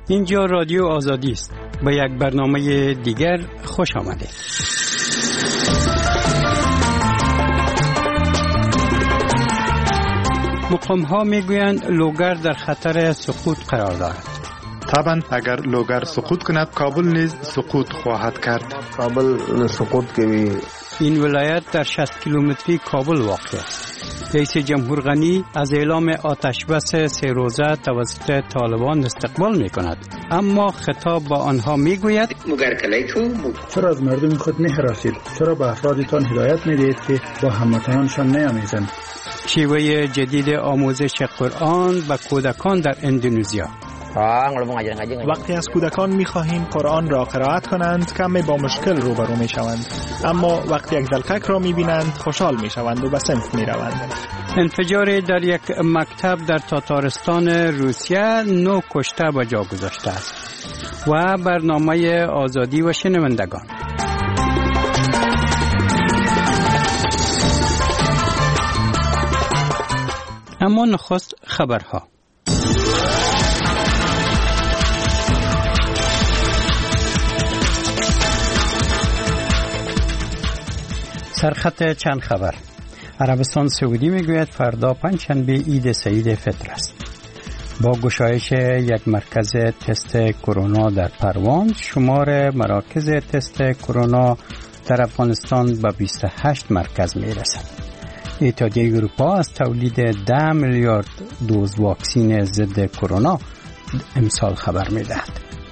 اینجا رادیو آزادی است. به یک برنامه دیگر خوش آمدید. مقام ها میگویند لوگر در خطر سقوط قرار دارد. طبعا اگر لوگر سقوط کند کابل نیز سقوط خواهد کرد. کابل سقوط کوي. این ولایت در 60 کیلومتری کابل واقع است. رئیس جمهور غنی از اعلام آتش بس 3 روزه توسط طالبان استقبال می کند، اما خطاب با آنها می گوید چرا از مردم خود می هراسید؟ چرا به افرادتان هدایت می دهید که با هموطنانشان نیامیزند؟ شیوه جدید آموزش قرآن به کودکان در اندونزیا. وقتی از کودکان می‌خواهیم قرآن را قرائت کنند کمی با مشکل روبرو می‌شوند، اما وقتی یک دلقک را می‌بینند خوشحال می‌شوند و به صنف می‌روند. انفجار در یک مکتب در تاتارستان روسیه 9 کشته به جا گذاشته است. و برنامه آزادی و شنوندگان. اما نخست خبرها. سرخط چند خبر. عربستان سعودی میگوید فردا پنجشنبه عید سعید فطر است. با گشایش یک مرکز تست کرونا در پروان، شمار مراکز تست کرونا در افغانستان به 28 مرکز میرسد. اتحادیه اروپا از تولید 10 میلیارد دوز واکسن ضد کرونا امسال خبر میدهد.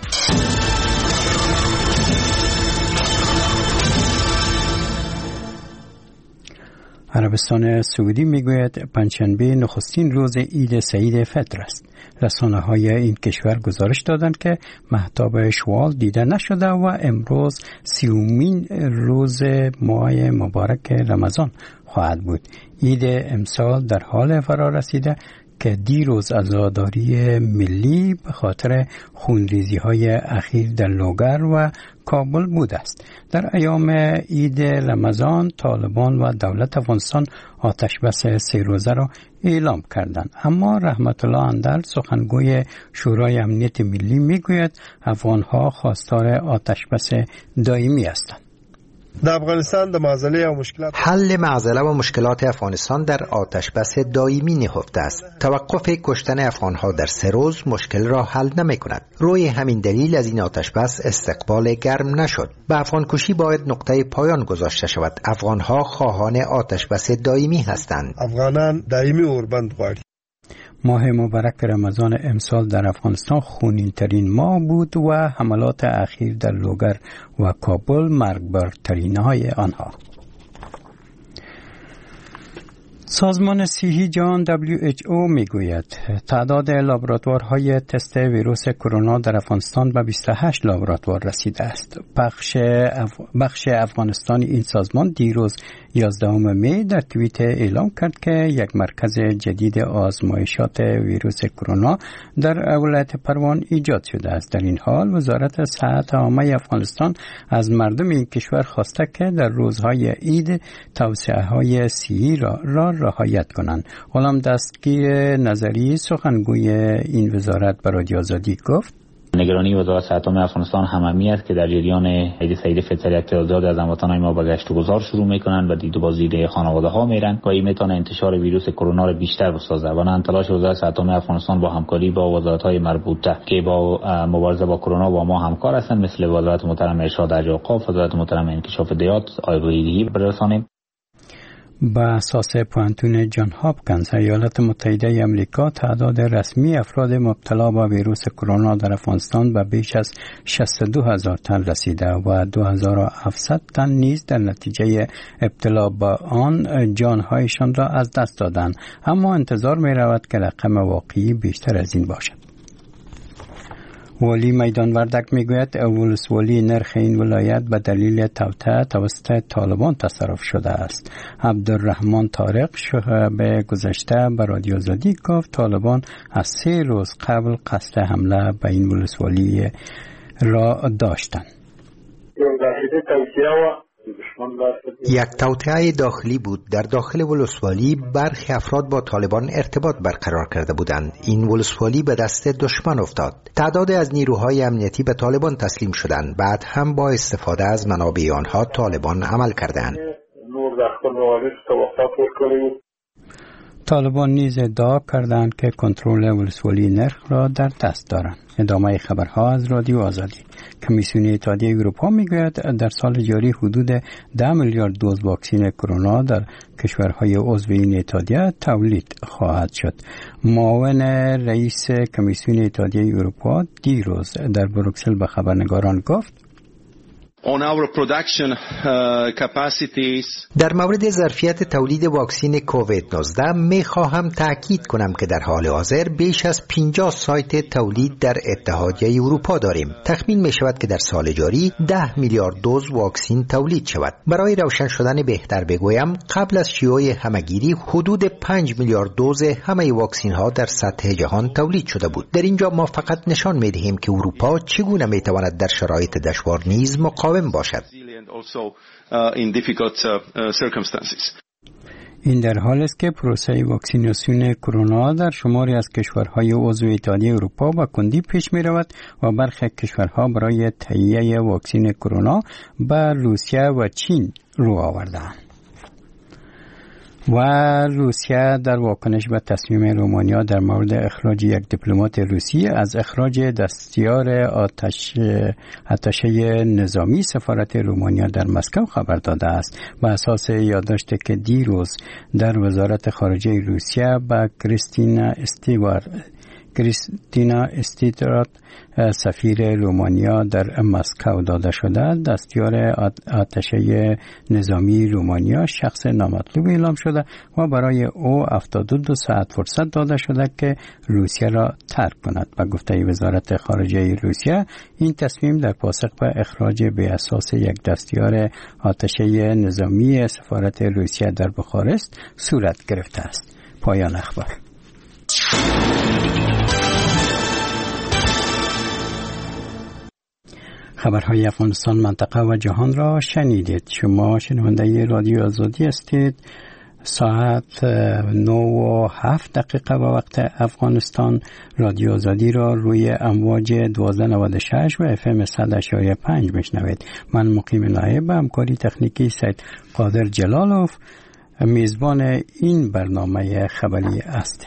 عربستان سعودی میگوید پنجشنبه نخستین روز عید سعید فطر است. رسانه‌های این کشور گزارش دادند که مهتاب شوال دیده نشده و امروز 30مین روز ماه مبارک رمضان خواهد بود. عید امسال در حال فرا رسیده که دیروز عزاداری ملی به خاطر خونریزی‌های اخیر در لوگر و کابل بود است. در ایام عید رمضان طالبان و دولت افغانستان آتش بس 3 روزه را اعلام کردند، اما رحمت الله اندل سخنگوی شورای امنیت ملی میگوید افغان‌ها خواستار آتش بس دائمی هستند. در افغانستان د معضله و مشکلات حل معضله و مشکلات افغانستان در آتش بس دائمی نهفته است. توقف کشتن افغانها در 3 روز مشکل را حل نمی کند. روی همین دلیل از این آتش بس استقبال گرم نشد. به افغان کشی باید نقطه پایان گذاشته شود. افغانها خواهان آتش بس دائمی هستند. افغانان دائمی اوربند غواړي. ماه مبارک رمضان امسال در افغانستان خونین ترین ماه بود و حملات اخیر در لوگر و کابل مرگبارترین های آنها. سازمان صحی جهان WHO میگوید تعداد لابراتوارهای تست ویروس کرونا در افغانستان به 28 لابراتوار رسیده است. بخش افغانستانی این سازمان دیروز 11 می در توییت اعلام کرد که یک مرکز جدید آزمایشات ویروس کرونا در ولایت پروان ایجاد شده است. در این حال وزارت صحت عامه افغانستان از مردم این کشور خواسته که در روزهای عید توصیه‌های صحی را رعایت کنند. غلام دستگیر نظری سخنگوی این وزارت به رادیو آزادی گفت نگرانی وزارت صحت عامه افغانستان هممی است که در جریان عید سعید فطر تعداد از هموطنان ما به گشت و گذار شروع میکنند و دید و بازدید خانواده ها میرن و این میتونه انتشار ویروس کرونا را بیشتر بسازه. بنابراین تلاش وزارت صحت عامه افغانستان با همکاری با وزارت های مربوطه که با مبارزه با کرونا با ما همکار هستند مثل وزارت محترم ارشاد حج اوقاف، وزارت محترم انکشاف دیات، آگاهی برسانیم. به اساس پوانتون جان هاپکینز ایالات متحده آمریکا تعداد رسمی افراد مبتلا به ویروس کرونا در افغانستان به بیش از 62,000 تن رسیده و 2,700 تن نیز در نتیجه ابتلا به آن جانهایشان را از دست دادند، اما انتظار می رود که رقم واقعی بیشتر از این باشد. والی میدان وردک میگوید ولسوالی نرخ این ولایت به دلیل توطئه توسط طالبان تصرف شده است. عبدالرحمن طارق شب گذشته به رادیو آزادی گفت طالبان از 3 روز قبل قصد حمله به این ولسوالی را داشتند. یک توطئه داخلی بود. در داخل ولسوالی برخی افراد با طالبان ارتباط برقرار کرده بودند. این ولسوالی به دست دشمن افتاد. تعداد از نیروهای امنیتی به طالبان تسلیم شدند. بعد هم با استفاده از منابع آنها طالبان عمل کردند. طالبان نیز ادعا کردند که کنترل ولسوالی نرخ را در دست دارند. ادامه خبرها از رادیو آزادی. کمیسیون اتحادیه اروپا میگوید در سال جاری حدود 10 میلیارد دوز واکسن کرونا در کشورهای عضو این اتحادیه تولید خواهد شد. معاون رئیس کمیسیون اتحادیه اروپا دیروز در بروکسل به خبرنگاران گفت On our production capacities. در مورد ظرفیت تولید واکسن کووید 19 می خواهم تاکید کنم که در حال حاضر بیش از 50 سایت تولید در اتحادیه اروپا داریم. تخمین می شود که در سال جاری 10 میلیارد دوز واکسن تولید شود. برای روشن شدن بهتر بگویم قبل از شیوع همهگیری حدود 5 میلیارد دوز همه واکسن ها در سطح جهان تولید شده بود. در اینجا ما فقط نشان می دهیم که اروپا چگونه می تواند در شرایط دشوار نیز مقاوم باشد. این در حال است که پروسه واکسیناسیون کرونا در شماری از کشورهای عضو اتحادیه اروپا با کندی پیش می رود و برخی کشورها برای تهیه واکسن کرونا به روسیه و چین رو آوردند. و روسیه در واکنش به تصمیم رومانیا در مورد اخراج یک دیپلمات روسی از اخراج دستیار آتشه نظامی سفارت رومانیا در مسکو خبر داده است. به اساس یادداشتی که دیروز در وزارت خارجه روسیه به کریستینا استیترات سفیر رومانیا در مسکو داده شده، دستیار آتشه نظامی رومانیا شخص نامطلوب اعلام شده و برای او 72 ساعت فرصت داده شده که روسیه را ترک کند. به گفته وزارت خارجه روسیه این تصمیم در پاسخ به اخراج به اساس یک دستیار آتشه نظامی سفارت روسیه در بخارست صورت گرفته است. پایان اخبار. خبرهای افغانستان، منطقه و جهان را شنیدید. شما شنونده رادیو آزادی هستید. ساعت 9:07 به وقت افغانستان. رادیو آزادی را روی امواج 1296 و FM 100.5 میشنوید. من مقیم نایب به همکاری تکنیکی سید قادر جلالوف میزبان این برنامه خبری هستیم.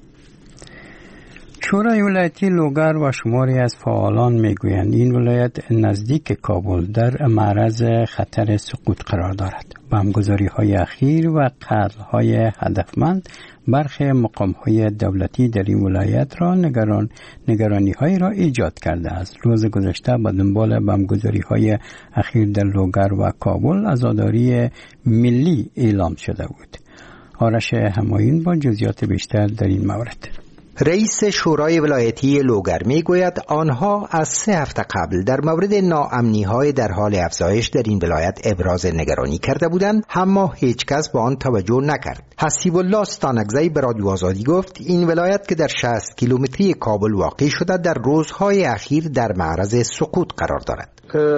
شورای ولایتی لوگر و شماری از فعالان میگویند این ولایت نزدیک کابل در معرض خطر سقوط قرار دارد. بمبگذاری‌های اخیر و قتل‌های هدفمند برخی مقام‌های دولتی در این ولایت را نگرانی‌هایی را ایجاد کرده است. روز گذشته به دنبال بمبگذاری‌های اخیر در لوگر و کابل عزاداری ملی اعلام شده بود. آرش همایون با جزئیات بیشتر در این مورد. رئیس شورای ولایتی لوگر میگوید آنها از 3 هفته قبل در مورد ناامنی‌های در حال افزایش در این ولایت ابراز نگرانی کرده بودند، اما هیچ کس به آن توجه نکرد. حسیب الله ستانکزی به رادیو آزادی گفت این ولایت که در 60 کیلومتری کابل واقع شده در روزهای اخیر در معرض سقوط قرار دارد.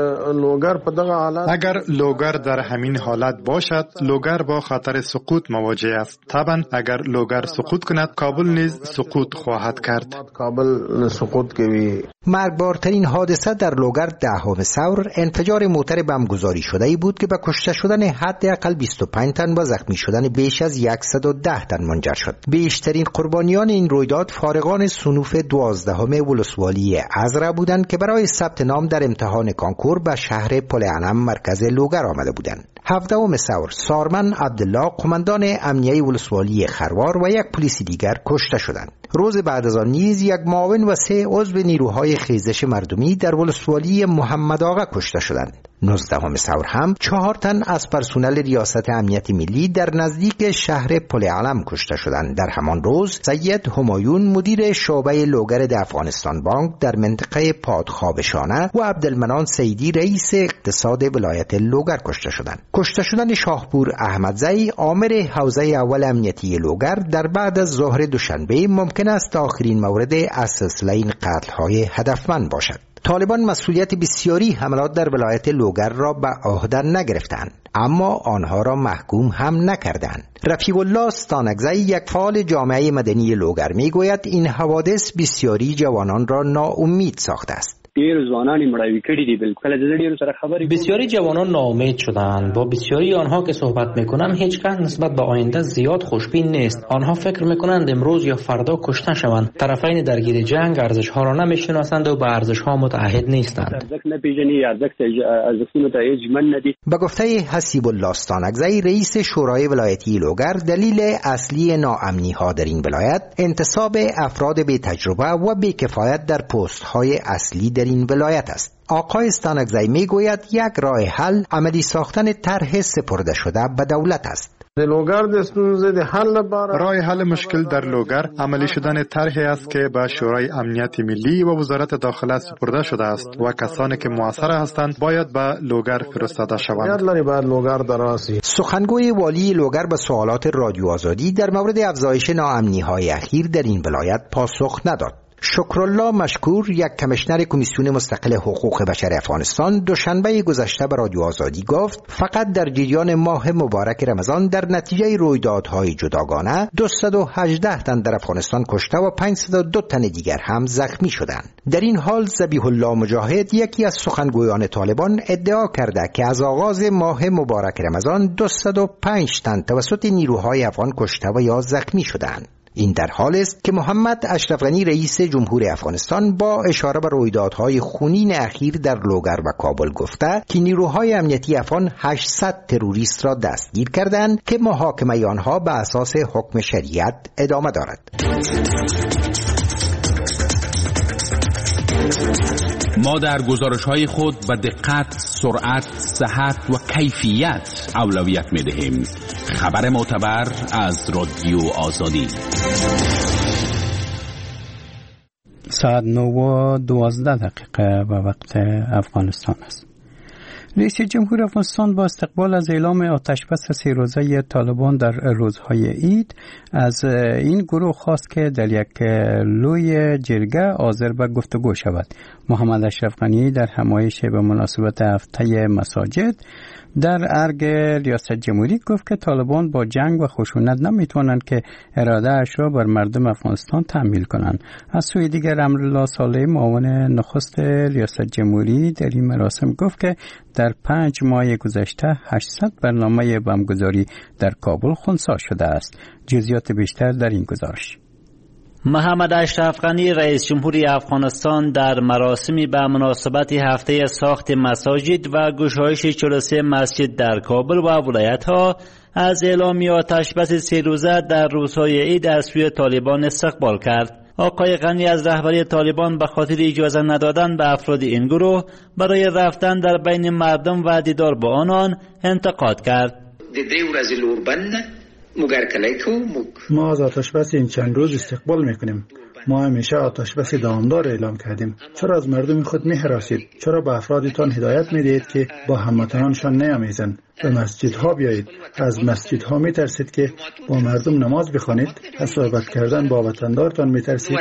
اگر لوگر در همین حالت باشد، لوگر با خطر سقوط مواجه است. طبعا اگر لوگر سقوط کند، کابل نیز سقوط خواهد کرد. مرگبارترین حادثه در لوگر 10 ثور انفجار موتر بمبگذاری شده ای بود که به کشته شدن حداقل 25 تن و زخمی شدن بیش از 110 تن منجر شد. بیشترین قربانیان این رویداد فارغان صنوف 12 ولسوالی ازرع بودند که برای ثبت نام در امتحان کانکور به شهر پل علم مرکز لوگر آمده بودند. 17 ثور سارمن عبدالله قماندان امنیه ولسوالی خروار و یک پلیس دیگر کشته شدند. روز بعد از آن نیز یک معاون و 3 عضو نیروهای خیزش مردمی در ولسوالی محمد آقا کشته شدند. 19 ثور هم 4 تن از پرسنل ریاست امنیت ملی در نزدیک شهر پل علم کشته شدند. در همان روز سید همایون مدیر شعبه لوگر افغانستان بانک در منطقه پادخابشانه و عبدالمنان سیدی رئیس اقتصاد ولایت لوگر کشته شدند. کشته شدن شاهپور احمدزی آمر حوزه اول امنیتی لوگر در بعد از ظهر دوشنبه ممکن است آخرین مورد از سلسله این قتل‌های هدفمند باشد. طالبان مسئولیت بسیاری حملات در ولایت لوگر را به عهده نگرفتند، اما آنها را محکوم هم نکردند. رفیع الله ستانکزی، یک فعال جامعه مدنی لوگر، میگوید این حوادث بسیاری جوانان را ناامید ساخته است. بسیاری جوانان ناامید شدند. با بسیاری آنها که صحبت میکنم هیچ کس نسبت به آینده زیاد خوشبین نیست. آنها فکر میکنند امروز یا فردا کشته شوند. طرفین درگیر جنگ ارزش ها را نمیشناسند و به ارزش ها متعهد نیستند. به گفته حسیب الله ستانکزی، رئیس شورای ولایتی لوگر، دلیل اصلی ناامنی ها در این ولایت انتصاب افراد بی تجربه و بی کفایت در پست های اصلی در این ولایت است. آقای ستانکزی میگوید یک راه حل عملی ساختن طرح سپرده شده به دولت است. راه حل مشکل در لوگر عملی شدن طرحی است که به شورای امنیت ملی و وزارت داخله سپرده شده است و کسانی که مؤثر هستند باید به لوگر فرستاده شوند. سخنگوی والی لوگر به سوالات رادیو آزادی در مورد افزایش ناامنی های اخیر در این ولایت پاسخ نداد. شکرالله مشکور، یک کمیشنر کمیسیون مستقل حقوق بشر افغانستان، دوشنبه گذشته به رادیو آزادی گفت فقط در جریان ماه مبارک رمضان در نتیجه رویدادهای جداگانه 218 تن در افغانستان کشته و 502 تن دیگر هم زخمی شدند. در این حال ذبیح الله مجاهد، یکی از سخنگویان طالبان، ادعا کرده که از آغاز ماه مبارک رمضان 205 تن توسط نیروهای افغان کشته و یا زخمی شدند. این در حال است که محمد اشرف غنی، رئیس جمهور افغانستان، با اشاره به رویدادهای خونین اخیر در لوگر و کابل گفته که نیروهای امنیتی افغان 800 تروریست را دستگیر کردند که محاکمه آنها به اساس حکم شریعت ادامه دارد. ما در گزارش‌های خود به دقت، سرعت، صحت و کیفیت اولویت می‌دهیم. خبر معتبر از رادیو آزادی. ساعت 9:12 و وقت افغانستان است. رئیس جمهور افغانستان با استقبال از اعلام آتشبس 3 روزه طالبان در روزهای عید از این گروه خواست که در یک لوی جرگه حاضر به گفتگو شود. محمد اشرف غنی در همایش به مناسبت هفته مساجد در ارگ ریاست جمهوری گفت که طالبان با جنگ و خشونت نمیتونند که اراده اش را بر مردم افغانستان تحمیل کنند. از سوی دیگر امرالله صالح، معاون نخست ریاست جمهوری، در این مراسم گفت که در 5 ماه گذشته 800 برنامه بمبگذاری در کابل خنثی شده است. جزئیات بیشتر در این گزارش. محمد اشرف غنی، رئیس جمهوری افغانستان، در مراسمی به مناسبت هفته ساخت مساجد و گشایش 43 مسجد در کابل و ولایت‌ها از اعلامی آتشبس 3 روزه در روزهای عید از سوی طالبان استقبال کرد. آقای غنی از رهبری طالبان به خاطر اجازه ندادن به افراد این گروه برای رفتن در بین مردم و دیدار با آنان انتقاد کرد. ما از آتشبس این چند روز استقبال میکنیم. ما همیشه آتشبس دامدار اعلام کردیم. چرا از مردم خود می‌هراسید؟ چرا به افرادتان هدایت میدهید که با هموطنانشان نیامیزند؟ به مسجدها بیایید. از مسجدها میترسید که با مردم نماز بخوانید؟ از صحبت کردن با وطندارتان میترسید؟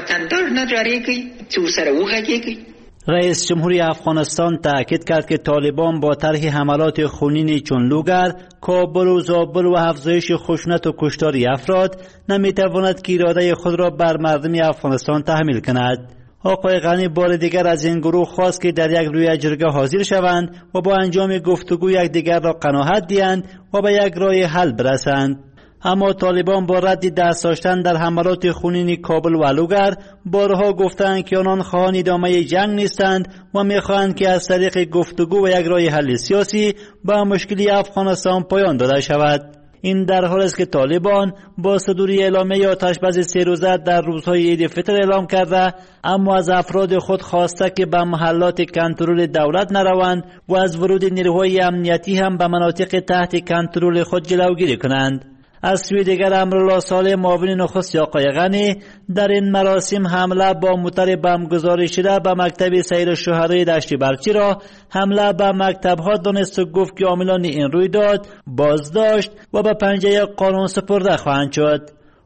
رئیس جمهوری افغانستان تاکید کرد که طالبان با طرح حملات خونینی چون لوگر، کابل و زابل و افزایش خشونت و کشتار افراد نمیتواند که اراده خود را بر مردم افغانستان تحمیل کند. آقای غنی بار دیگر از این گروه خواست که در یک روی جرگه حاضر شوند و با انجام گفتگو یکدیگر را قناعت دهند و به یک راه حل برسند. اما طالبان با رد دست داشتن در حملات خونین کابل و لوگر بارها گفتند که آنان خواهان ادامه جنگ نیستند و میخواهند که از طریق گفتگو و یک راه حل سیاسی به مشکلی افغانستان پایان داده شود. این در حالی است که طالبان با صدور اعلامیه آتشبس 3 روزه در روزهای عید فطر اعلام کرده، اما از افراد خود خواسته که به محلات کنترل دولت نروند و از ورود نیروهای امنیتی هم به مناطق تحت کنترل خود جلوگیری کنند. از سوی دیگر امرالله صالح، معاون نخست آقای غنی، در این مراسم حمله با موتر بمبگذاری شده به مکتب سیر شهدای دشت برچی را حمله به مکتب‌ها دانست و گفت که عاملان این رویداد بازداشت و به پنجه قانون سپرده خواهند شد.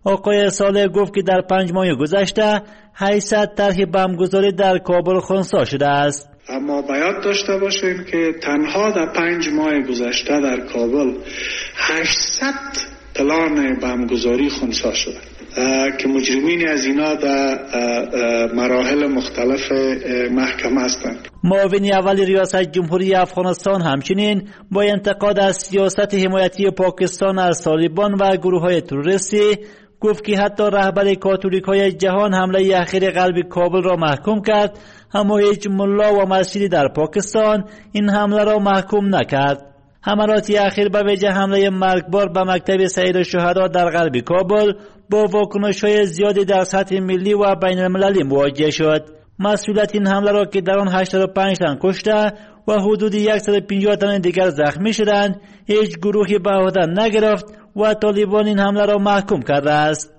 آقای صالح گفت که در 5 ماه گذشته 800 طرح بمبگذاری در کابل خنثی شده است. اما باید داشته باشیم که تنها در 5 ماه گذشته در کابل 800 پلان بمبگذاری خنثی شده که مجرمین از اینا در مراحل مختلف محکمه هستند. معاون اول ریاست جمهوری افغانستان همچنین با انتقاد از سیاست حمایتی پاکستان از طالبان و گروه‌های تروریستی گفت که حتی رهبر کاتولیک‌های جهان حمله اخیر قلب کابل را محکوم کرد، اما هیچ ملا و مسجدی در پاکستان این حمله را محکوم نکرد. حملات اخیر به وجه حمله مرگبار به مکتب سید الشهدا در قلب کابل با واکنش‌های زیادی در سطح ملی و بین المللی مواجه شد. مسئولیت این حمله را که در آن 85 تن کشته و حدود 150 تن دیگر زخمی شدند هیچ گروهی به عهده نگرفت و طالبان این حمله را محکوم کرده است.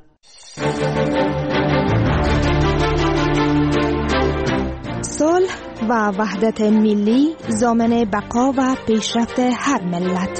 صلح و وحدت ملی ضامن بقا و پیشرفت هر ملت.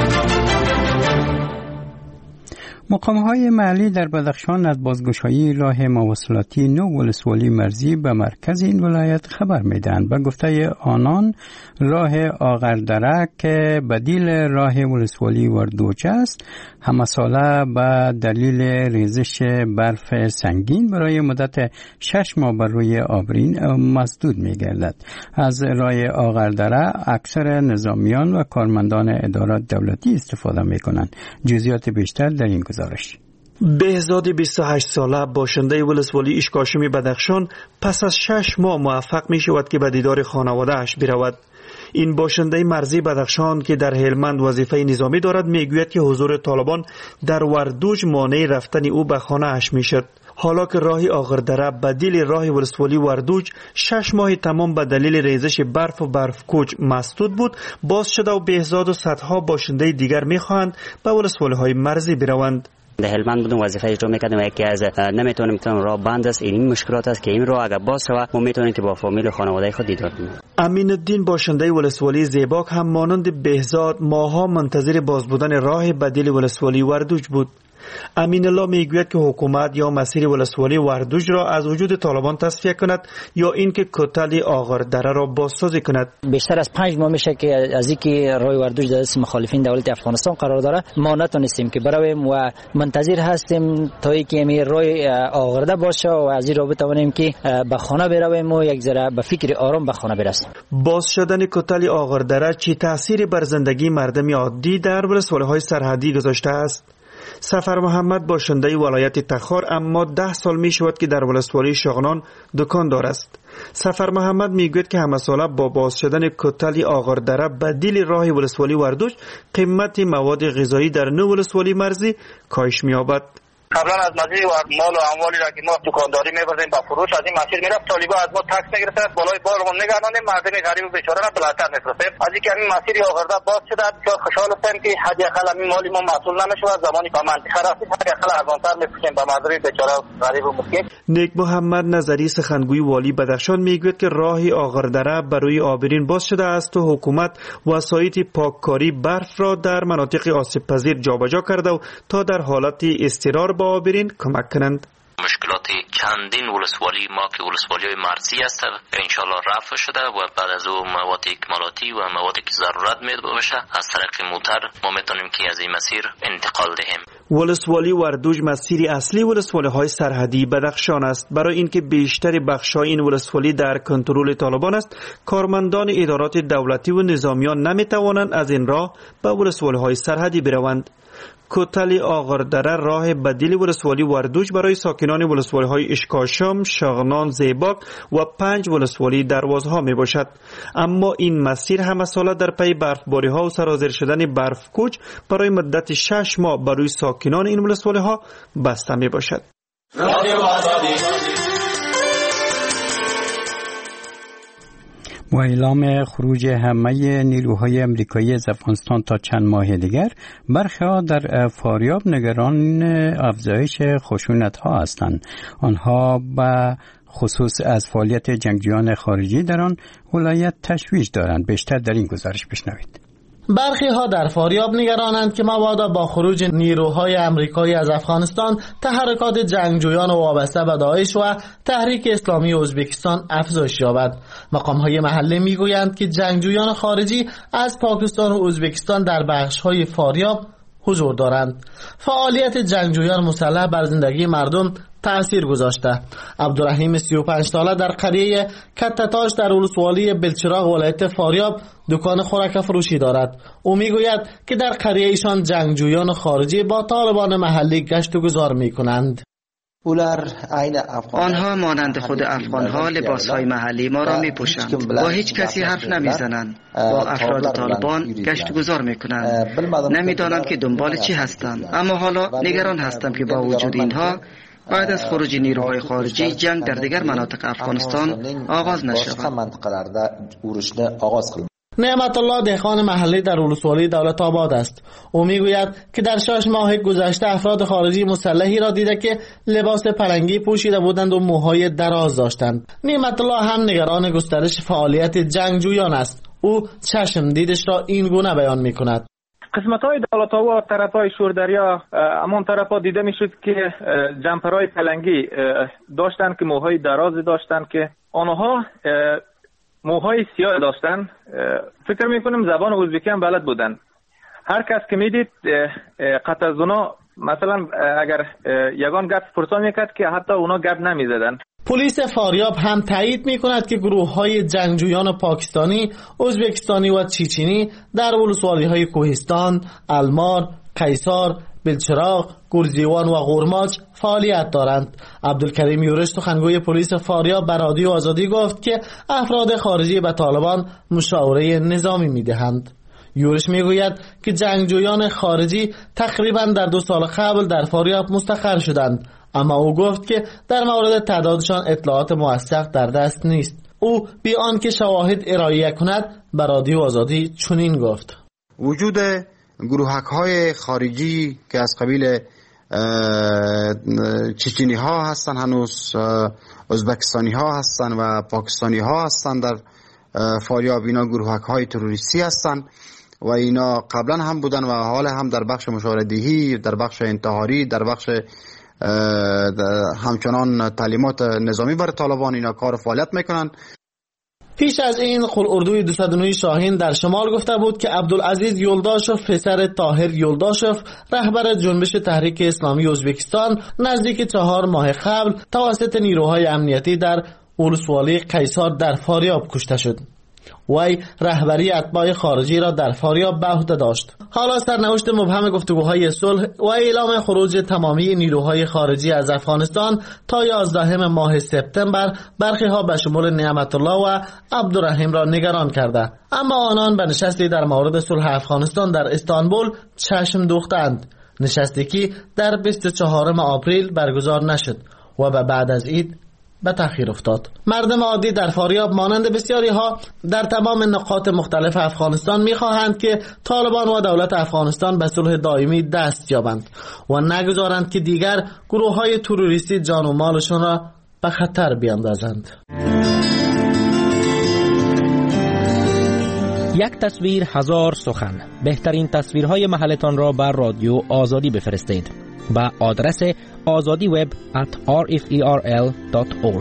مقام‌های محلی در بدخشان از بازگشایی راه مواصلاتی نو ولسوالی مرزی به مرکز این ولایت خبر میدهند. به گفته آنان راه آغردره که بدیل راه ولسوالی وردوج است همساله به دلیل ریزش برف سنگین برای مدت 6 ماه بر روی آبرین مسدود می‌گردد. از راه آغردره اکثر نظامیان و کارمندان ادارات دولتی استفاده می‌کنند. جزئیات بیشتر در این گزارش. بهزاد 28 ساله باشنده ولسوالی اشکاشمی بدخشان پس از 6 ماه موفق می شود که به دیدار خانواده اش برود. این باشنده مرزی بدخشان که در هلمند وظیفه نظامی دارد میگوید که حضور طالبان در وردوج مانع رفتن او به خانه اش می شد. حالا که راه آغردره بدیل راه ولسوالی وردوج 6 ماه تمام به دلیل ریزش برف و برف کوچ مسدود بود، باز شده و بهزاد و صدها باشنده دیگر میخواهند به ولسوالی های مرزی بروند. در هلمند بودم وظیفه اجرا میکردم، یکی از نمیتونم راه بند است. این مشکلات است که این راه اگر باز شود ما میتونیم که با فامیل و خانواده خود دیدار کنیم. امین الدین باشنده ولسوالی زیباک هم مانند بهزاد ماها منتظر باز بودن راه بدیل ولسوالی وردوج بود. امین الله میگوید که حکومت یا مسیر ولسوالی وردوج را از وجود طالبان تصفیه کند یا اینکه کتل آغردره را بازسازی کند. بیشتر از 5 ماه میشه که از اینکه راه وردوج در دست مخالفین دولت افغانستان قرار داره ما نتونستیم که برویم و منتظر هستیم تا اینکه می راه آغرده باشه و از این راه بتوانیم که به خانه برویم و یک ذره به فکر آرام به خانه برسیم. باز شدن کتل آغردره چه تأثیری بر زندگی مردم عادی در ولسوالی های سرحدی گذاشته است؟ سفر محمد باشنده ولایت تخار اما 10 سال می شود که در ولسوالی شغنان دکاندار است. سفر محمد میگوید که همساله با باز شدن کتل آغردره بدیل راه ولسوالی وردوج قیمت مواد غذایی در نو ولسوالی مرزی کاهش می‌یابد. قبلا از مزید و مال و اموالی را که ما دکانداری می‌بردیم با فروش از این مسیر میرفت، طالبا از ما تکس می‌گرفتند، بالای بارمون نگرداندیم، مردم غریب و بیچاره را بلاتر می‌فروختیم. از اینکه این مسیر آغرده باز شده بسیار خوشحال هستیم که حداقل این مالی ما مسئول نمی‌شود. زمانی که منطقه رفتیم حداقل ارزان‌تر می‌فروشیم به مردم بیچاره غریب و مسکین. نیک محمد نظری سخنگوی والی بدخشان میگوید که راه آغردره برای آبرین باز شده است و حکومت وسایط پاککاری برف را در مناطق آسیب پذیر جابجا کرده و تا در حالت اضطرار با آبرین کمک کنند. مشکلات چندین ولسوالی ما که ولسوالی های مرزی است انشالله رفع شده و بعد از او مواد اکمالاتی و موادی که ضرورت می باشه از طریق موتر ما میتونیم که از این مسیر انتقال دهیم. ولسوالی وردوج مسیر اصلی ولسوالی های سرحدی بدخشان است. برای اینکه بیشتر بخش‌های این ولسوالی در کنترل طالبان است، کارمندان ادارات دولتی و نظامیان نمیتوانند از این راه به ولسوالی های سرحدی بروند. کتل آغردره راه بدیل ولسوالی وردوج برای ساکنان ولسوالی های اشکاشم، شغنان، زیباک و 5 ولسوالی دروازها می باشد. اما این مسیر همساله در پی برفباری ها و سرازیر شدن برف کوچ برای مدت 6 ماه برای ساکنان این ولسوالی ها بسته می باشد. با اعلام خروج همه نیروهای امریکایی از افغانستان تا چند ماه دیگر، برخی‌ها در فاریاب نگران افزایش خشونت‌ها هستند. آنها به خصوص از فعالیت جنگجویان خارجی در آن ولایت تشویش دارند. بیشتر در این گزارش بشنوید. برخی ها در فاریاب نگرانند که مبادا با خروج نیروهای امریکایی از افغانستان تحرکات جنگجویان وابسته به داعش و تحریک اسلامی ازبکستان افزایش یابد. مقام‌های محلی میگویند که جنگجویان خارجی از پاکستان و ازبکستان در بخش‌های فاریاب حضور دارند. فعالیت جنگجویان مسلح بر زندگی مردم تأثیر گذاشته. عبدالرحیم 35 ساله در قریه کتتاش در ولسوالی بلچراغ ولایت فاریاب دکان خوراک فروشی دارد. او میگوید که در قریه ایشان جنگجویان خارجی با طالبان محلی گشت و گذار میکنند. آنها مانند خود افغانها لباسهای محلی ما را می پوشند. با هیچ کسی حرف نمی زنند. با افراد طالبان گشت گذار می کنند. نمیدانم که دنبال چی هستند، اما حالا نگران هستم که با وجود اینها بعد از خروج نیروهای خارجی جنگ در دیگر مناطق افغانستان آغاز نشود. نعمت الله دهقان محلی در ولسوالی دولت آباد است. او میگوید که در 6 ماه گذشته افراد خارجی مسلحی را دیده که لباس پلنگی پوشیده بودند و موهای دراز داشتند. نعمت الله هم نگران گسترش فعالیت جنگجویان است. او چشم دیدش را این گونه بیان میکند. قسمت‌های دولت آباد طرف‌های شوردریا امان طرفا دیده میشد که جمپرهای پلنگی داشتند که موهای درازی داشتند که آنها موهای سیاه داشتن. فکر میکنم زبان ازبکی هم بلد بودن. هر کس که میدید قطع از اونا مثلا اگر یگان گپ پرسان میکرد که حتی اونا گپ نمیزدن. پلیس فاریاب هم تایید میکند که گروه های جنگجویان پاکستانی، ازبکستانی و چیچینی در ولسوالی های کوهستان، المار، قیصار، بلچراغ، گرزیوان و غورماچ فعالیت دارند. عبدالکریم یورش سخنگوی پلیس فاریاب به رادیو آزادی گفت که افراد خارجی به طالبان مشاوره نظامی میدهند. یورش میگوید که جنگجویان خارجی تقریبا در 2 سال قبل در فاریاب مستقر شدند، اما او گفت که در مورد تعدادشان اطلاعات موثق در دست نیست. او بی آنکه شواهد ارائه کند به رادیو آزادی چنین گفت: وجود گروهک‌های خارجی که از قبیل چچنی ها هستن، هنوز ازبکستانی ها هستن و پاکستانی ها هستن در فاریاب، اینا گروهک‌های تروریستی هستن و اینا قبلا هم بودن و حالا هم در بخش مشاوردهی، در بخش انتحاری، در بخش همچنان تعلیمات نظامی بر طالبان اینا کار فعالیت میکنن. پیش از این قلعه‌اردوی 209 شاهین در شمال گفته بود که عبدالعزیز یولداشف پسر طاهر یولداشف رهبر جنبش تحریک اسلامی ازبکستان نزدیک 4 ماه قبل توسط نیروهای امنیتی در ولسوالی قیصار در فاریاب کشته شد. وی رهبری اتباع خارجی را در فاریاب به عهده داشت. حالا سرنوشت مبهم گفتگوهای صلح و اعلام خروج تمامی نیروهای خارجی از افغانستان تا 11 ماه سپتامبر برخی ها به شمول نعمت الله و عبدالرحیم را نگران کرده، اما آنان به نشستی در مورد صلح افغانستان در استانبول چشم دوختند، نشستی که در 24 آپریل برگزار نشد و بعد از عید به تأخیر افتاد. مردم عادی در فاریاب مانند بسیاری ها در تمام نقاط مختلف افغانستان می‌خواهند که طالبان و دولت افغانستان به صلح دائمی دست یابند و نگذارند که دیگر گروه‌های تروریستی جان و مالشان را به خطر بیاندازند. یک تصویر هزار سخن. بهترین تصویرهای محلتان را بر رادیو آزادی بفرستید با آدرس azadiweb@rferl.org.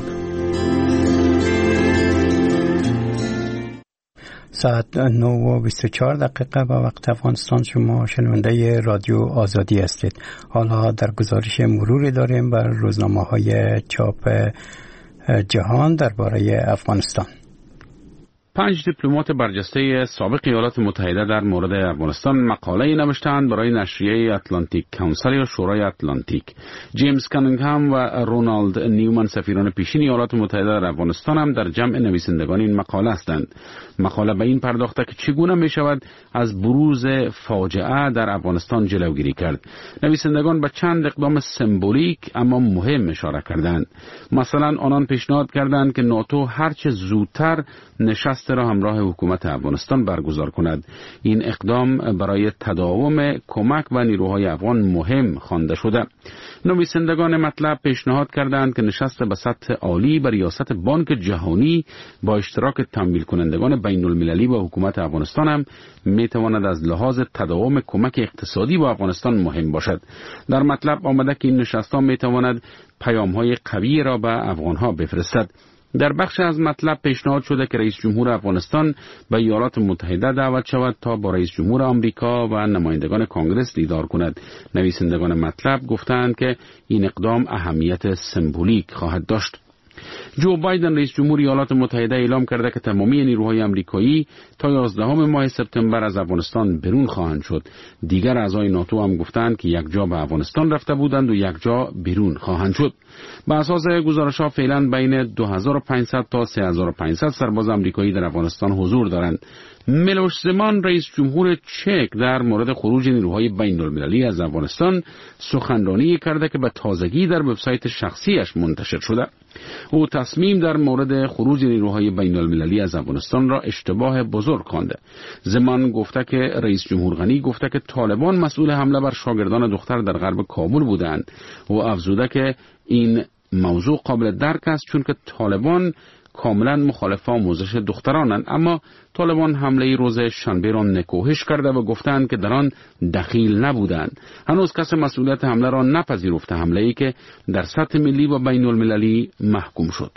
ساعت 9:24 با وقت افغانستان. شما شنونده رادیو آزادی هستید. حالا در گزارش مروری داریم بر روزنامه‌های چاپ جهان درباره افغانستان. 5 دیپلمات برجسته سابق ایالات متحده در مورد افغانستان مقاله نوشتند برای نشریه اتلانتیک کانسل یا شورای اتلانتیک. جیمز کانینگهم و رونالد نیومن سفیران پیشین ایالات متحده در افغانستان هم در جمع نویسندگان این مقاله هستند. مقاله به این پرداخته که چگونه می شود از بروز فاجعه در افغانستان جلوگیری کرد. نویسندگان به چند اقدام سمبولیک اما مهم اشاره کردند. مثلا آنان پیشنهاد کردند که ناتو هرچه زودتر نشست نشسته را همراه حکومت افغانستان برگزار کند. این اقدام برای تداوم کمک و نیروهای افغان مهم خوانده شده. نویسندگان مطلب پیشنهاد کردند که نشست به سطح عالی بر ریاست بانک جهانی با اشتراک تمویل کنندگان بین المللی و حکومت افغانستان هم می تواند از لحاظ تداوم کمک اقتصادی با افغانستان مهم باشد. در مطلب آمده که این نشست‌ها می تواند پیام‌های قوی را به افغان‌ها بفرستد. در بخش از مطلب پیشنهاد شده که رئیس جمهور افغانستان به ایالات متحده دعوت شود تا با رئیس جمهور آمریکا و نمایندگان کانگرس دیدار کند. نویسندگان مطلب گفتند که این اقدام اهمیت سمبولیک خواهد داشت. جو بایدن رئیس جمهور ایالات متحده اعلام کرده که تمامی نیروهای آمریکایی تا 11 ماه سپتامبر از افغانستان برون خواهند شد. دیگر اعضای ناتو هم گفتند که یک جا به افغانستان رفته بودند و یک جا برون خواهند شد. به اساس گزارش‌ها فعلا بین 2500 تا 3500 سرباز آمریکایی در افغانستان حضور دارند. میلوش زمان رئیس جمهور چک در مورد خروج نیروهای بین المللی از افغانستان سخنرانی کرده که به تازگی در وبسایت شخصیش منتشر شده. او تصمیم در مورد خروج نیروهای بین المللی از افغانستان را اشتباه بزرگ خوانده. زمان گفته که رئیس جمهور غنی گفته که طالبان مسئول حمله بر شاگردان دختر در غرب کابل بودند و افزوده که این موضوع قابل درک است چون که طالبان کاملا مخالف آموزش دخترانند، اما طالبان حمله روز شنبه را نکوهش کرده و گفتند که در آن دخیل نبودند. هنوز کس مسئولیت حمله را نپذیرفته، حمله‌ای که در سطح ملی و بین المللی محکوم شد.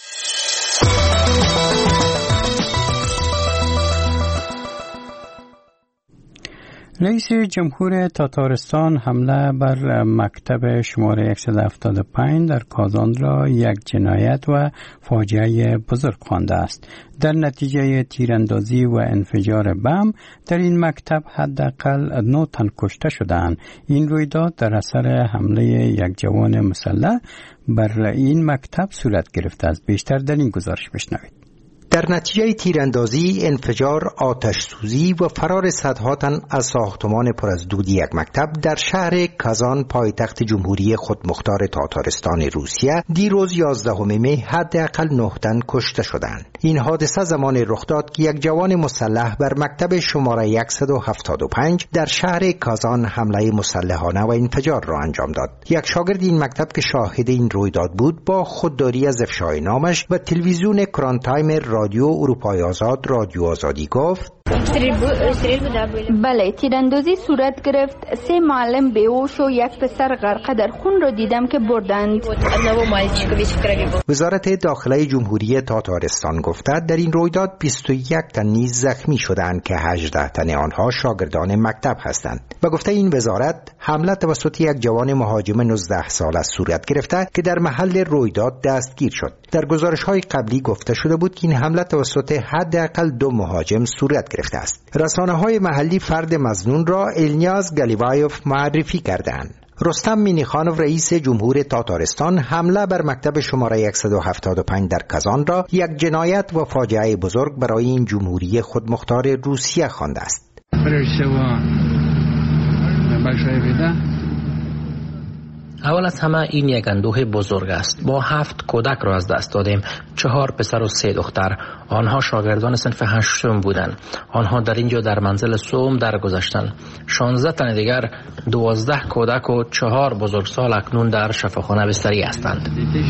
رئیس جمهور تاتارستان حمله بر مکتب شماره 175 در کازان را یک جنایت و فاجعه بزرگ خوانده است. در نتیجه تیراندازی و انفجار بم در این مکتب حداقل 9 تن کشته شدند. این رویداد در اثر حمله یک جوان مسلح بر این مکتب صورت گرفته است. بیشتر در این گزارش بشنوید. در نتیجه تیراندازی، انفجار، آتش سوزی و فرار صدها تن از ساختمان پر از دود یک مکتب در شهر کازان پایتخت جمهوری خودمختار تاتارستان روسیه دیروز 11 می حداقل 9 تن کشته شدند. این حادثه زمان رخ داد که یک جوان مسلح بر مکتب شماره 175 در شهر کازان حمله مسلحانه و انفجار را انجام داد. یک شاگرد این مکتب که شاهد این رویداد بود با خودداری از افشای نامش و تلویزیون کران تایم رادیو اروپای آزاد رادیو آزادی گفت: بله، تیراندازی صورت گرفت. 3 معلم بیهوش و یک پسر غرقه در خون را دیدم که بردند. وزارت داخله جمهوری تاتارستان گفته در این رویداد 21 تن نیز زخمی شدند که 18 تن آنها شاگردان مکتب هستند. و گفته این وزارت حمله توسط یک جوان مهاجم 19 ساله صورت گرفته که در محل رویداد دستگیر شد. در گزارش‌های قبلی گفته شده بود که این حمله توسط حداقل 2 مهاجم صورت گرفته است. رسانه‌های محلی فرد مظنون را الیاس گالیوایف معرفی کردند. رستم مینیخانوف رئیس جمهور تاتارستان حمله بر مکتب شماره 175 در کازان را یک جنایت و فاجعه بزرگ برای این جمهوری خودمختار روسیه خوانده است. اول از همه این یک اندوه بزرگ است. ما 7 کودک را از دست دادیم، 4 پسر و 3 دختر. آنها شاگردان صنف 8 بودند. آنها در اینجا در منزل سوم درگذشتند. 16 تن دیگر 12 کودک و 4 بزرگسال اکنون در شفاخانه بستری هستند.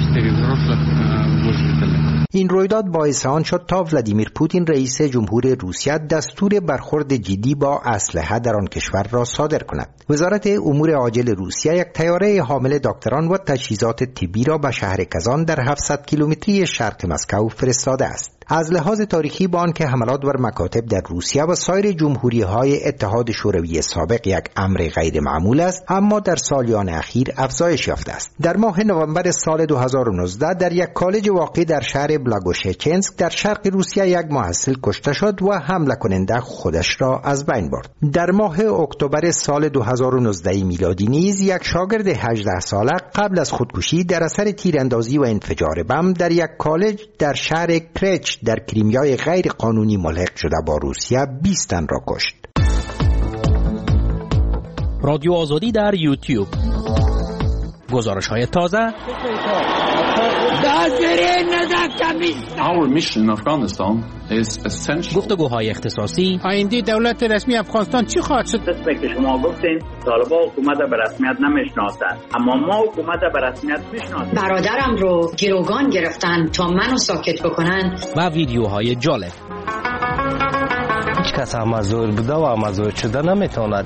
این رویداد باعث آن شد تا ولادیمیر پوتین رئیس جمهور روسیه دستور برخورد جدی با اسلحه در آن کشور را صادر کند. وزارت امور عاجل روسیه یک طیاره حامل دکتران و تجهیزات طبی را به شهر کازان در 700 کیلومتری شرق مسکو فرستاده است. از لحاظ تاریخی با آنکه حملات بر مکاتب در روسیه و سایر جمهوری‌های اتحاد شوروی سابق یک امر غیر معمول است، اما در سالیان اخیر افزایش یافته است. در ماه نوامبر سال 2019 در یک کالج واقع در شهر بلاگوشچنسک در شرق روسیه یک محصل کشته شد و حمله کننده خودش را از بین برد. در ماه اکتبر سال 2019 میلادی نیز یک شاگرد 18 ساله قبل از خودکشی در اثر تیراندازی و انفجار بم در یک کالج در شهر کرچ در کریمیای غیر قانونی ملحق شده با روسیه 20 تن را کشت. رادیو آزادی در یوتیوب. گزارش‌های تازه، گفتگوهای اختصاصی، آینده دولت رسمی افغانستان چی خواهد شد؟ که شما گفتین طالبان حکومت به رسمیت نمیشناسند، اما ما حکومت به رسمیت میشناسیم. برادرم رو گروگان گرفتن تا منو ساکت بکنن. و ویدیوهای جالب. هیچ کس مزدور بوده و مزدور شده نمیتواند.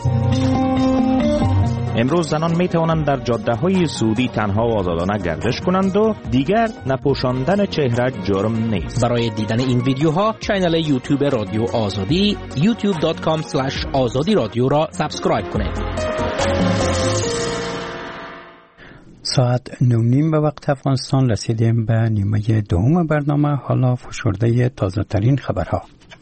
امروز زنان می توانند در جاده‌های سعودی تنها و آزادانه گردش کنند و دیگر نپوشاندن چهره جرم نیست. برای دیدن این ویدیوها کانال یوتیوب رادیو آزادی youtube.com/azadi رادیو را سابسکرایب کنید. ساعت 9:30 به وقت افغانستان رسیدیم به نیمه دوم برنامه. حالا فشرده تازه ترین خبرها.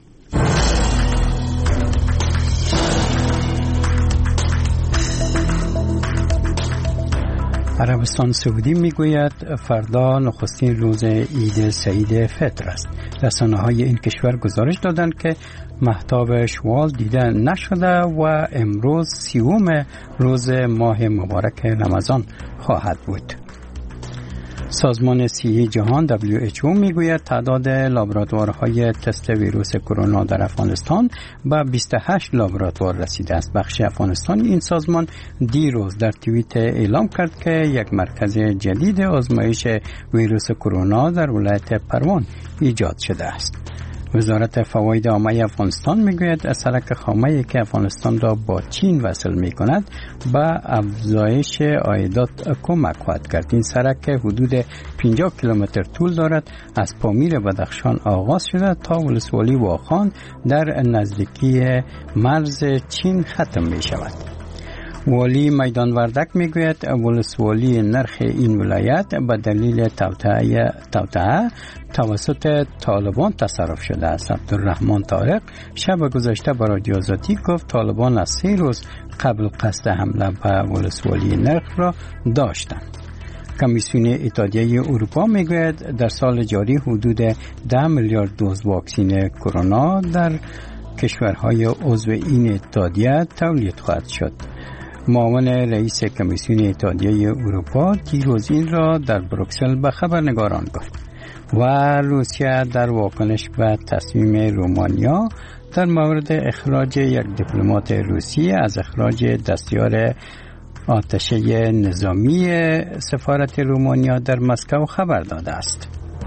عربستان سعودی میگوید فردا نخستین روز عید سعید فطر است. رسانه‌های این کشور گزارش دادند که مهتاب شوال دیده نشده و امروز 30 روز ماه مبارک رمضان خواهد بود. سازمان صحی جهان WHO میگوید تعداد لابراتوارهای تست ویروس کرونا در افغانستان به 28 لابراتوار رسیده است. بخش افغانستان این سازمان دیروز در توییت اعلام کرد که یک مرکز جدید آزمایش ویروس کرونا در ولایت پروان ایجاد شده است. وزارت فواید عامه افغانستان میگوید سرک خامه‌ای که افغانستان را با چین وصل میکند به افزایش عایدات کمک خواهد کرد. این سرک حدود 50 کیلومتر طول دارد، از پامیر بدخشان آغاز شده تا ولسوالی واخان در نزدیکی مرز چین ختم می شود. والی میدان وردک میگوید ولسوالی نرخ این ولایت به دلیل توطئه توسط طالبان تصرف شده است. عبدالرحمن طارق شب گذشته به رادیو آزادی گفت طالبان از 3 روز قبل قصد حمله به ولسوالی نرخ را داشتند. کمیسیون اتحادیه اروپا میگوید در سال جاری حدود 10 میلیارد دوز واکسن کرونا در کشورهای عضو این اتحادیه تولید خواهد شد. معاون رئیس کمیسیون اتحادیه اروپا دیروز این را در بروکسل به خبرنگاران گفت. و روسیه در واکنش به تصمیم رومانیا در مورد اخراج یک دیپلمات روسی از اخراج دستیار آتشه نظامی سفارت رومانیا در مسکو خبر داده است.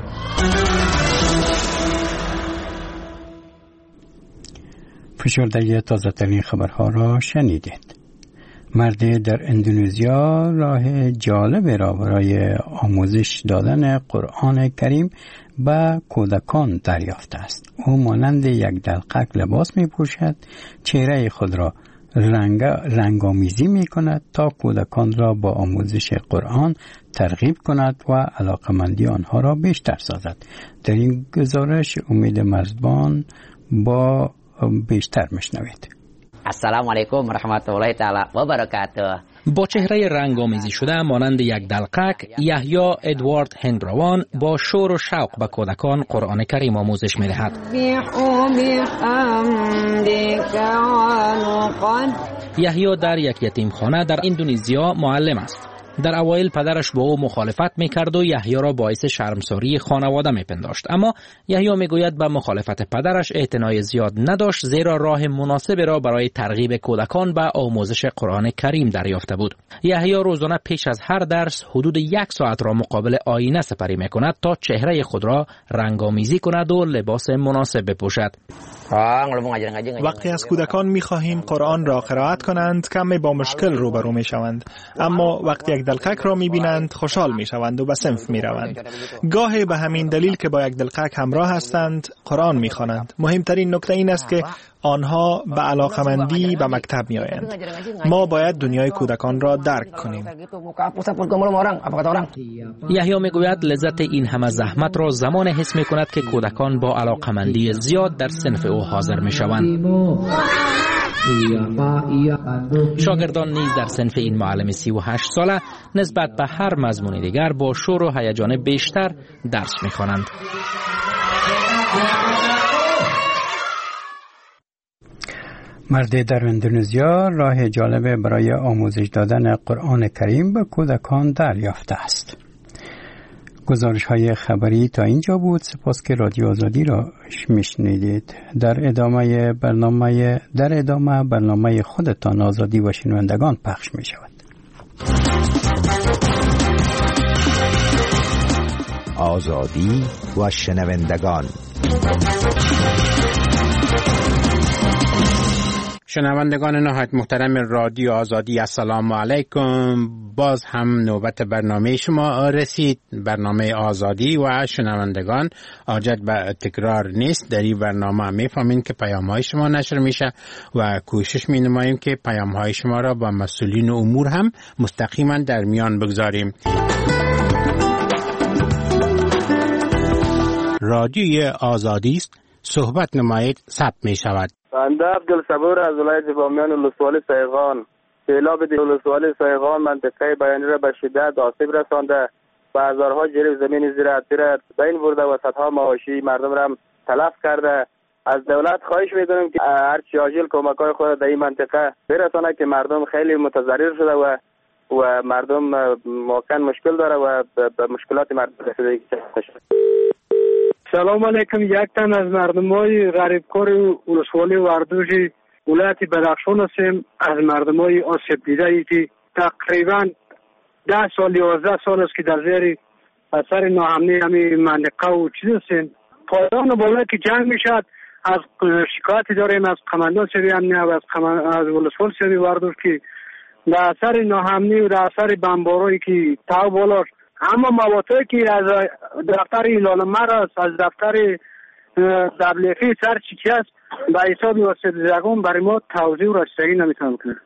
فشرده تازه ترین خبرها را شنیدید. مرد در اندونزیا راه جالب را برای آموزش دادن قرآن کریم به کودکان دریافته است. او مانند یک دلقک لباس می پوشد، چهره خود را رنگامیزی می کند تا کودکان را با آموزش قرآن ترغیب کند و علاقمندی آنها را بیشتر سازد. در این گزارش امید مرزبان با بیشتر میشنوید. السلام علیکم و رحمت الله تعالی و برکاته. با چهره رنگامیزی شده مانند یک دلقک، یحیی ادوارد هنگراوان با شور و شوق به کودکان قرآن کریم آموزش می‌دهد. یحیی در یک یتیمخانه در اندونزیا معلم است. در اوایل پدرش با او مخالفت میکرد و یحیی را باعث شرمساری خانواده میپنداشت، اما یحیی میگوید به مخالفت پدرش اعتنای زیاد نداشت، زیرا راه مناسب را برای ترغیب کودکان به آموزش قرآن کریم دریافته بود. یحیی روزانه پیش از هر درس حدود 1 ساعت را مقابل آینه سپری میکند تا چهره خود را رنگامیزی کند و لباس مناسب بپوشد. وقتی از کودکان می‌خواهیم قرآن را قرائت کنند کمی با مشکل روبرو می‌شوند، اما وقتی یک دلقک را می‌بینند خوشحال می‌شوند و به صنف می‌روند. گاهی به همین دلیل که با یک دلقک همراه هستند قرآن می‌خوانند. مهمترین نکته این است که آنها به علاقمندی به مکتب می‌آیند. ما باید دنیای کودکان را درک کنیم. یحیی میگوید لذت این همه زحمت را زمان حس می‌کند که کودکان با علاقمندی زیاد در صنف او حاضر می‌شوند. شاگردان نیز در صنف این معلم 38 ساله نسبت به هر مضمون دیگر با شور و هیجان بیشتر درس می‌خوانند. مرد در اندونزیا راه جالب برای آموزش دادن قرآن کریم به کودکان دریافته است. گزارش های خبری تا اینجا بود. سپاس که رادیو آزادی را میشنیدید. در ادامه برنامه خودتان آزادی و شنوندگان پخش می شود. آزادی و شنوندگان. شنوندگان نهایت محترم رادیو آزادی، السلام علیکم. باز هم نوبت برنامه شما رسید. برنامه آزادی و شنوندگان حاجت به تکرار نیست. در این برنامه میفهمین که پیام های شما نشر میشه و کوشش می نماییم که پیام های شما را با مسئولین امور هم مستقیما در میان بگذاریم. رادیوی آزادی است، صحبت نمایید، ثبت می شود. بنده عبدالصبور از ولایت بامیان ولسوالی سیغان. سیلاب ولسوالی سیغان منطقه بیانی را به شدت آسیب رسانده و هزارها جریب زمین زراعتی را بین برده و صدها مواشی مردم را تلف کرده. از دولت خواهش می‌کنیم که هرچی عاجل کمک‌های خود در این منطقه برسانه که مردم خیلی متضرر شده و مردم واقعا مشکل داره و به مشکلات مردم رسیدگی شده. سلام علیکم. یک تن از مردمای غریبکار ولسوالی وردوش ولایت بدخشان هستیم. از مردمای آسیب دیده ای که تقریبا 10 سال 11 سال است که در زیر اثر ناامنی همین منطقه و چیز هستیم. پایان بالا که جنگ میشد از شکایتی داریم از قماندان سری امنیه و از ولسوال سری وردوش که در اثر ناامنی و در اثر بمبارایی که تا بالا اما مواتایی که از دفتر ایلالمر است، از دفتر دبلیفی سر چیچی است به حساب واسه دیدگان برای ما توضیح و رسیدگی نمیتونم کنم.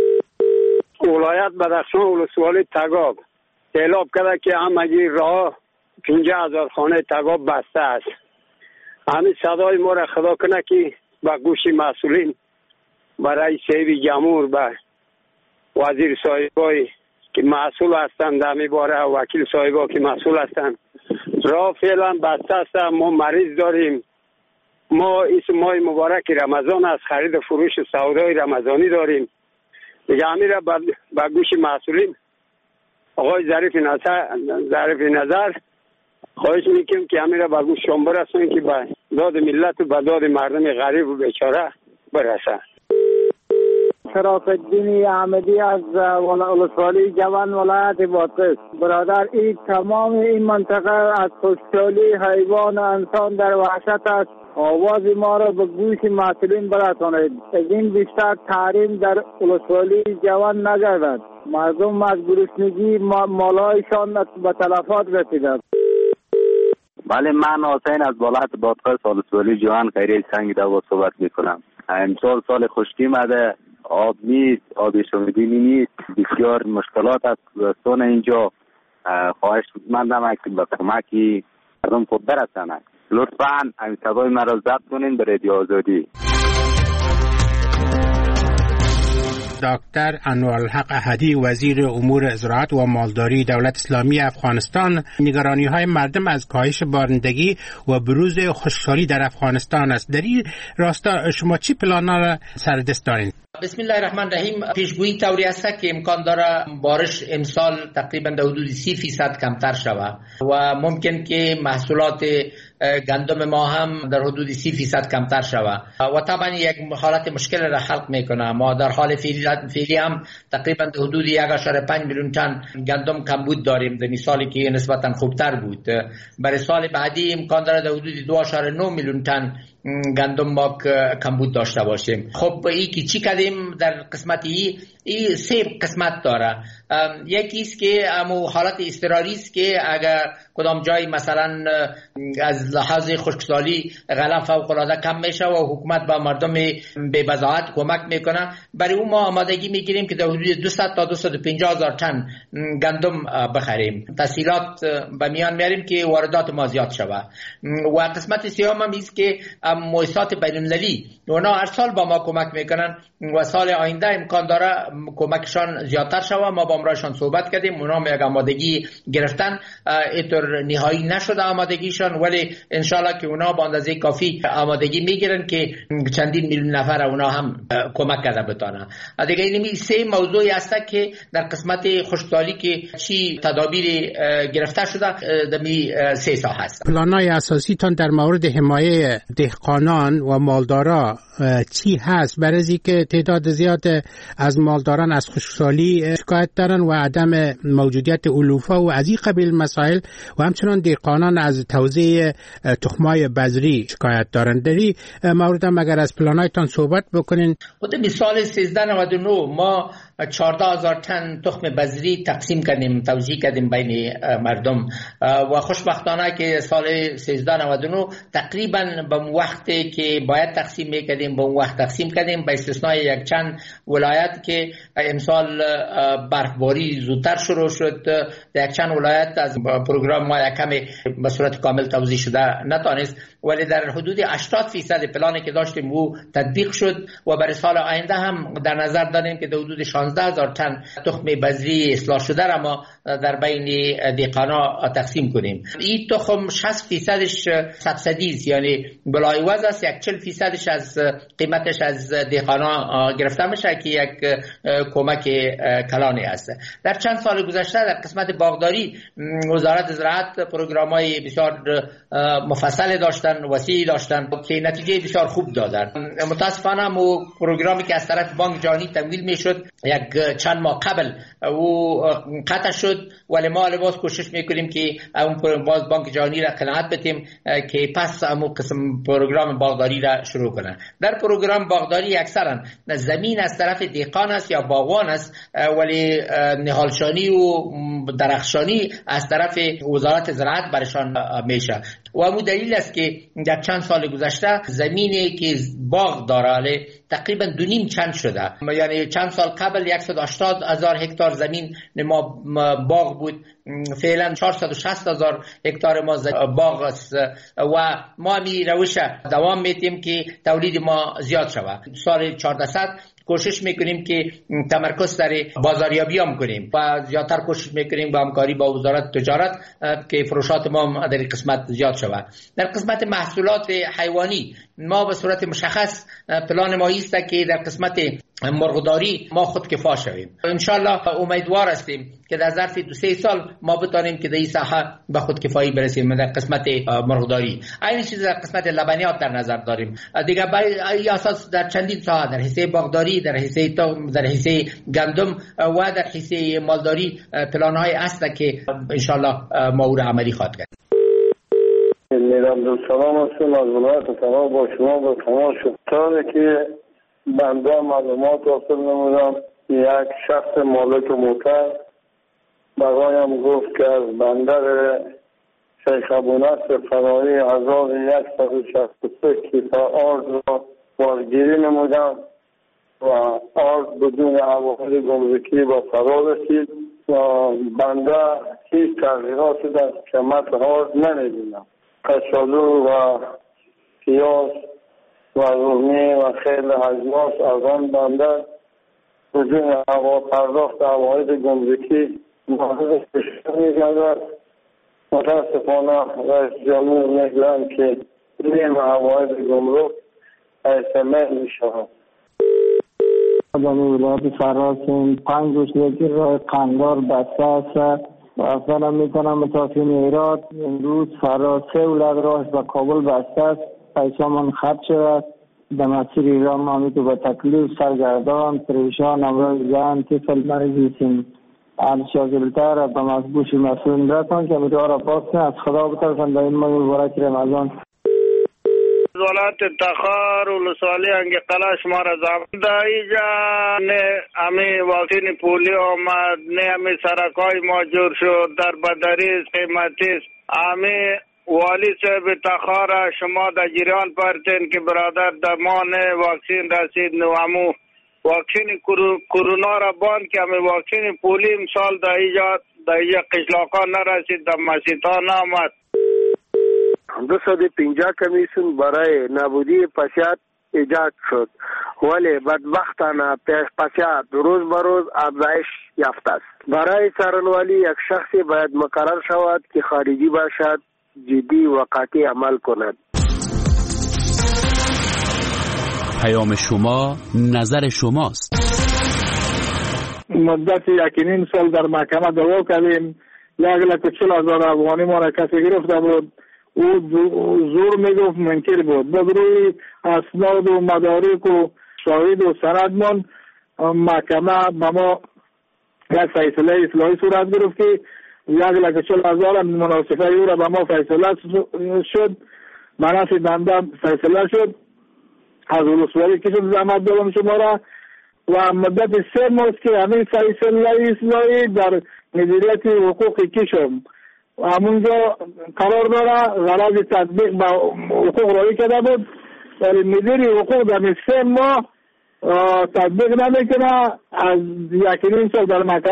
ولایت بدخشان ولسوالی تگاب سیلاب کرده که همگی راه 50,000 خانه تگاب بسته است. همین صدای ما را خدا کنه که به گوش مسئولین برای سیب جمهور به وزیر صاحبای که مسئول هستند در میباره و وکیل صاحبا که مسئول هستند راه فعلا بسته است. ما مریض داریم. ما اسم ماه مبارک رمضان از خرید فروش سودای رمضانی داریم دیگه. همین را به گوش مسئولین آقای ظریف نظر خواهش میکنم که همین را به گوش شما برسونید که به داد ملت و به داد مردم غریب و بیچاره برسه. شرف الدین احمدی از ولسوالی جوان ولایت بادغیس. برادر این تمام این منطقه از خشکسالی حیوان و انسان در وحشت است. آواز ما را به گوش مسئولین برسانید. از این بیشتر تحریم در ولسوالی جوان نگردد. مردم از گرسنگی مالهایشان به تلفات رسیده. بله، من حسین از ولایت بادغیس ولسوالی جوان خیریه سنگ دوا صحبت میکنم. امسال سال خشکی مده، آب نیست، آب شومیدنی نیست، بسیار مشکلات است دوستان اینجا. خواهش مندم که به کمکی مردم خود برسانند. لطفاً این صدای مرا ضبط کنین به رادیو آزادی. دکتر انوالحق احدی وزیر امور زراعت و مالداری دولت اسلامی افغانستان، نگرانی‌های مردم از کاهش بارندگی و بروز خشکسالی در افغانستان است. در این راستا شما چی پلان‌ها را سر دست دارید؟ بسم الله الرحمن الرحیم. پیشگویی طوری است که امکان داره بارش امسال تقریبا در حدود 30% کمتر شود و ممکن که محصولات گندم ما هم در حدود 30% کمتر شود و طبعا یک حالت مشکل را خلق میکنه. ما در حال فعلی هم تقریبا در حدود 1.5 میلیون تن گندم کمبود داریم، در سالی که نسبتا خوبتر بود. برای سال بعدی امکان داره در حدود 2.9 میلیون تن گندم ما کمبود داشته باشیم. خب این که چی کردیم در قسمت این 3 قسمت داره. یکی است که امو حالت اضطراری است که اگر کدام جای مثلا از لحاظ خشکسالی غله فوق العاده کم میشه و حکومت با مردم به بضاعت کمک میکنه، برای اون ما آمادگی میگیریم که در حدود 200 تا 250 هزار تن گندم بخریم. تسهیلات به میان میاریم که واردات ما زیاد شود. و قسمت سوم هم است که و مؤسسات بین‌المللی اونا هر سال با ما کمک میکنن و سال آینده امکان داره کمکشان زیادتر شوه. ما با امرایشان صحبت کردیم، اونا هم یک آمادگی گرفتن، اینطور نهایی نشده آمادگیشان، ولی انشالله که اونا با اندازه کافی آمادگی میگیرن که چندین میلیون نفر اونا هم کمک کرده بتانه. دیگه این سه موضوعی هست که در قسمت خوشحالی که چی تدابیر گرفته شده دمی سه ساحه هست. پلانای اساسی تان در مورد حمایه دهقانان و مالدارا چی هست؟ برای که تعداد زیاد از مالداران از خشکسالی شکایت دارن و عدم موجودیت علوفه و از این قبیل مسائل و همچنان دهقانان از توزیع تخمای بذری شکایت دارن. در این مورد هم اگر از پلانایتان صحبت بکنین. خود مثال 1399 ما 14,000 تن تخم بذری تقسیم کردیم، توزیع کردیم بین مردم و خوشبختانه که سال 1399 تقریبا به وقتی که باید تقسیم میکردیم به وقت تقسیم کردیم، به استثنای یک چند ولایت که امسال برفباری زودتر شروع شد. یک چند ولایت از پروگرام ما یک کمی به صورت کامل توزیع شده نتانست، ولی در حدود 80% پلانی که داشتیم او تطبیق شد و برای سال آینده هم در نظر داریم که در حدود 16,000 تن تخم بذری اصلاح شده را ما در بین دهقانا تقسیم کنیم. این تخم 60%ش سبسیدی است، یعنی بلایوز است، 40%ش از قیمتش از دهقانا گرفته میشه که یک کمک کلانی است. در چند سال گذشته در قسمت باغداری وزارت زراعت پروگرام‌های بسیار مفصل داشتن، وسیع داشتن که نتیجه بسیار خوب دادن. متاسفانه مو پروگرامی که از طرف بانک جهانی تمویل میشد یک چند ماه قبل او قطع شد، ولی ما باز کوشش میکنیم که اون باز بانک جهانی را قناعت بدیم که پس امو قسم پروگرام باغداری را شروع کنه. در پروگرام باغداری اکثرا زمین از طرف دهقان است یا باغوان است، ولی نهالشانی و درخشانی از طرف وزارت زراعت برشان میشه و امو دلیل است که در چند سال گذشته زمینی که باغ داره تقریبا 2.5 چند شده. یعنی چند سال قبل 180,000 هکتار زمین ما باغ بود، فعلا 460,000 هکتار ما باغ است و ما می روش دوام میتیم که تولید ما زیاد شود. سال 1400 کوشش میکنیم که تمرکز در بازاریابی هم کنیم و زیادتر کوشش میکنیم با همکاری با وزارت تجارت که فروشات ما در این قسمت زیاد شود. در قسمت محصولات حیوانی ما به صورت مشخص پلان ما است که در قسمت مرغداری ما خودکفا شویم. انشالله امیدوار هستیم که در ظرف 2-3 سال ما بتانیم که در این ساحه به خودکفایی برسیم در قسمت مرغداری. این چیز در قسمت لبنیات در نظر داریم. دیگه برای اساس در چندین ساحه، در حیث باغداری، در حیث گندم و در حیث مالداری پلان‌های است که انشالله ما او را عملی خواهد کرد. سلام هستم از ولایت تمام با شما با تمام شد که بنده معلومات حاصل نمودم. یک شخص مالک موتر برایم گفت که از بندر شیخ ابونصر فراری 1163 کیسه آرد را بارگیری نمودم و آرد بدون عوامل گمرکی با فرار رسید و بنده هیچ تغییراتی در قیمت آرد نمی‌بینم. کچالو و پیاز و رومی و خیلی اجناس از آن بنده بدون پرداخت عواید گمرکی مورد کشور می‌گردد. متاسفانه رئیس جمهور می‌گویند که نیم عواید گمرک اعتماد می‌شود. در ولایت فراز 5 روز که راه قندار بسته است و اصلا میکنم متاسفانه ایراد امروز فراز 3 ولایت راهش به کابل بسته است. پیسا من خط شود در مسیر ایران ما میتو به تکلیف سرگردان پریشان امراض جان طفل مریضی سیم هر شاگردتر به مزبوش مسئول رسان که میتو را پاس از خدا بترسن در این ماه مبارک رمضان. ولایت تخار ولسوالی انگی قلعه شما را زمان دا ایجا نه امی واکسین پولیو آمد، نه امی سرکای ما جور شد در بدریز قیمتیز. امی والی صاحب تخار شما در جریان پرتین که برادر دمان واکسین رسید نوامو واکسین کرونا را باند که امی واکسین پولی امسال در ایجا قشلاقا نرسید در مسیطا نامد. 250 کمیسیون برای نابودی پسیات ایجاد شد، ولی بدبختانه پسیات روز به روز افزایش یافته است. برای څارنوالي یک شخصی باید مقرر شود که خارجی باشد، جدی و قاطع عمل کند. پیام شما نظر شماست. مدت 1.5 سال در محکمه دعوا کردیم. 1,40,000 افغانی ما را کسی گرفته بود. او زور میگفت، منکر بود. به روی اسناد و مدارک و شاهد و سندمان محکمه به ما یک فیصله اصلاحی صورت گرفت که 1,40,000 مناسبه او را به ما فیصله شد، منافع بنده فیصله شد. از ولسوالی کشید زحمت دادم شما را و مدت 3 ماه که همین فیصله اصلاحی در مدیریت حقوق کشم همونجا قرار داره، غرض تطبیق با حقوق رایی کرده بود، ولی مدیر حقوق در 3 ماه تطبیق نمیکنه. از 1.5 سال در